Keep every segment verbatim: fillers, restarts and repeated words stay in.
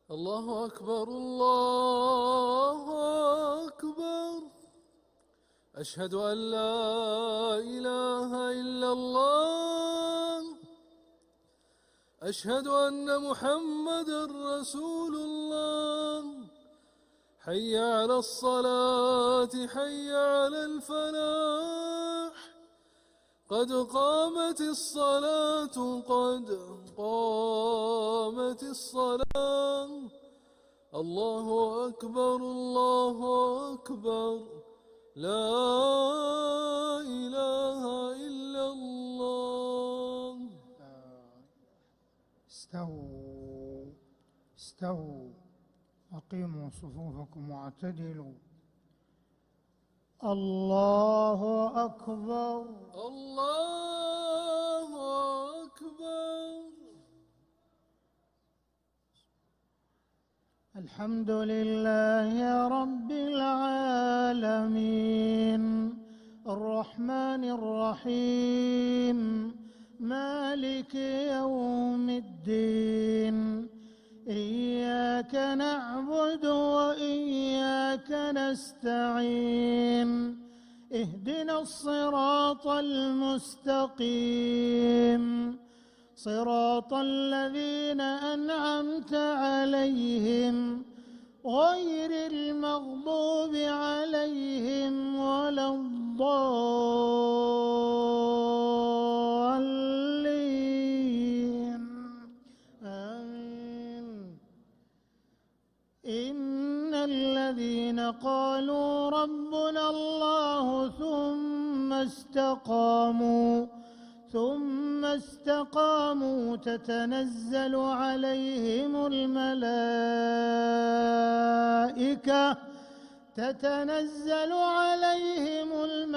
الله أكبر الله أكبر. أشهد أن لا إله إلا الله. أشهد أن محمدًا رسول الله. حي على الصلاة حي على الفلاح. قد قامت الصلاة قد قامت الصلاة. الله أكبر الله أكبر. لا إله إلا الله. استووا استووا أقيموا صفوفكم واعتدلوا. الله أكبر الله أكبر. الحمد لله رب العالمين الرحمن الرحيم مالك يوم الدين. إياك نعبد وإياك نستعين. اهدنا الصراط المستقيم صراط الذين أنعمت عليهم غير المغضوب عليهم ولا الضالين. آمين. إن الذين قالوا ربنا الله ثم استقاموا ثم استقاموا تتنزل عليهم الملائكة تتنزل عليهم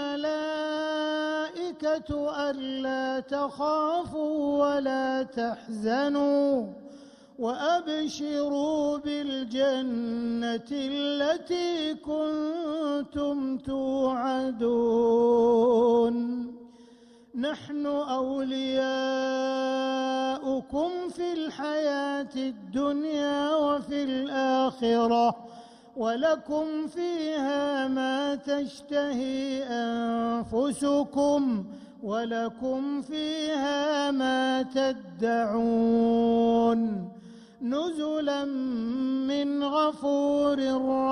الملائكة ألا تخافوا ولا تحزنوا وأبشروا بالجنة التي كنتم توعدون. نحن أولياؤكم في الحياة الدنيا وفي الآخرة ولكم فيها ما تشتهي أنفسكم ولكم فيها ما تدعون. نزلا من غفور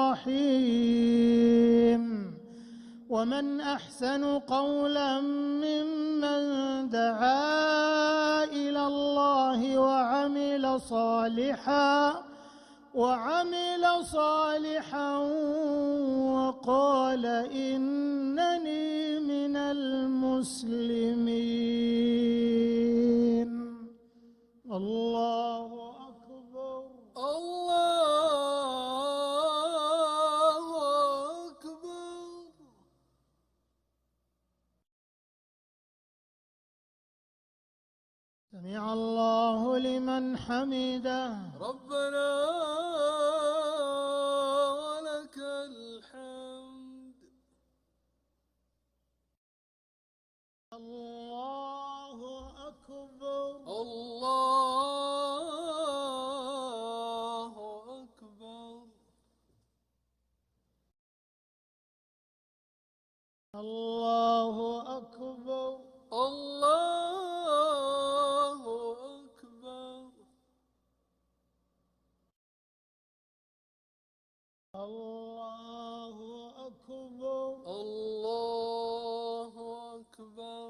رحيم. ومن أحسن قولا ممن دعا إلى الله وعمل صالحا وعمل صالحا وقال إنني من المسلمين. الله أكبر الله أكبر. سمع الله لمن حمده. ربنا ولك الحمد. الله أكبر الله أكبر. الله أكبر الله أكبر. الله أكبر الله أكبر.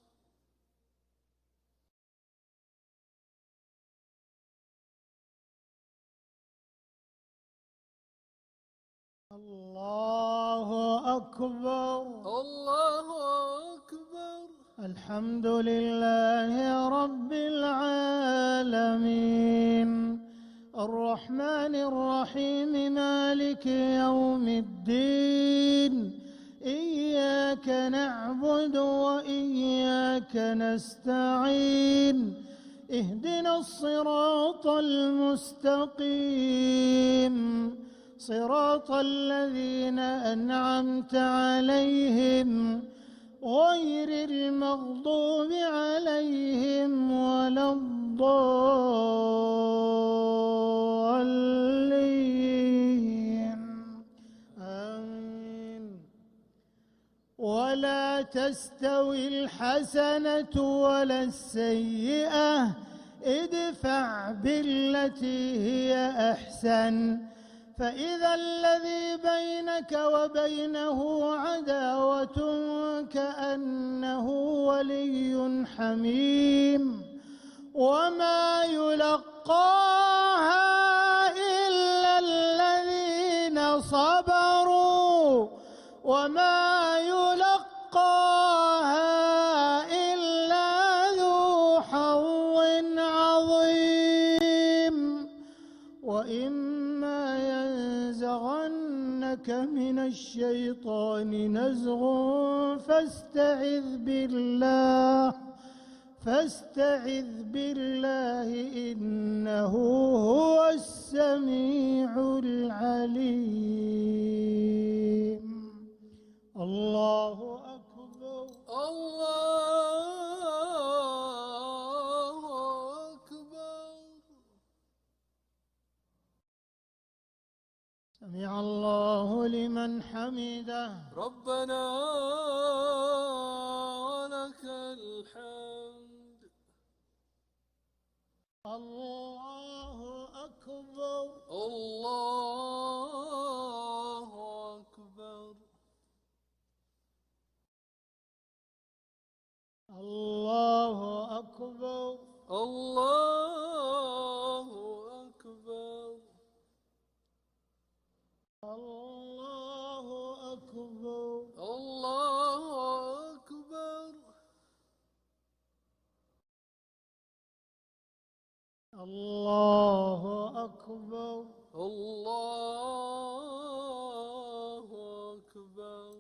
الله أكبر الله أكبر. الحمد لله رب العالمين الرحمن الرحيم مالك يوم الدين. إياك نعبد وإياك نستعين. اهدنا الصراط المستقيم صراط الذين أنعمت عليهم غير المغضوب عليهم ولا الضالين. ولا تستوي الحسنة ولا السيئة ادفع بالتي هي أحسن فإذا الذي بينك وبينه عداوة كأنه ولي حميم وما يلقاها إلا الذين صبروا وما يلقاها إلا ذو حظ عظيم وإما ينزغنك من الشيطان نزغ فاستعذ بالله فاستعذ بالله إنه هو السميع العليم. الله أكبر. الله أكبر. سمع الله لمن حمده. ربنا ولك الحمد. الله أكبر. الله أكبر. الله أكبر. الله أكبر. الله أكبر. الله أكبر. الله أكبر. الله أكبر.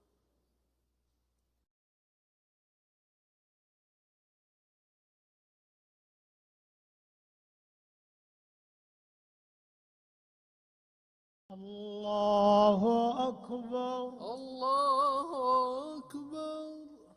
الله أكبر. الله أكبر.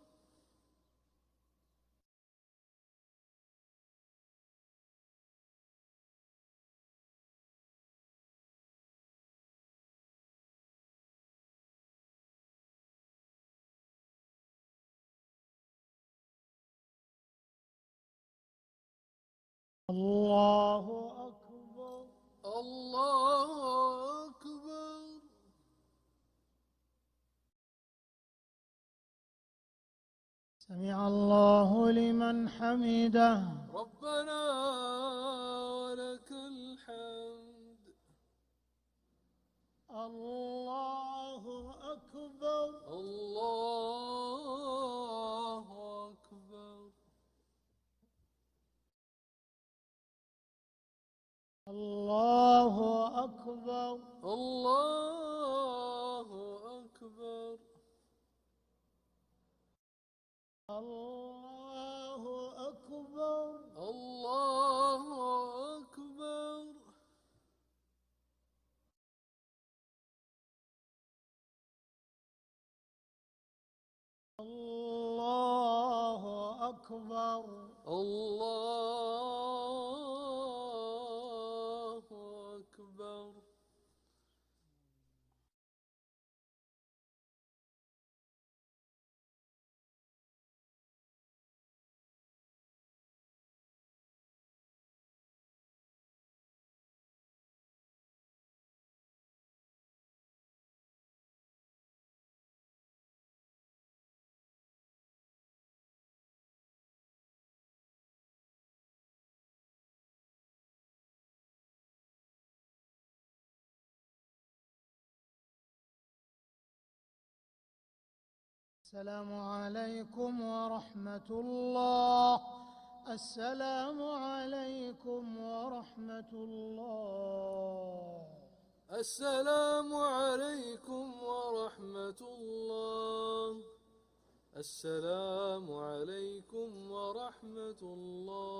الله أكبر. الله أكبر. سمع الله لمن حمده. ربنا ولك الحمد. الله أكبر. الله أكبر. الله أكبر. الله أكبر. الله أكبر. الله أكبر. الله أكبر. الله أكبر. السلام عليكم ورحمة الله. السلام عليكم ورحمة الله. السلام عليكم ورحمة الله. السلام عليكم ورحمة الله.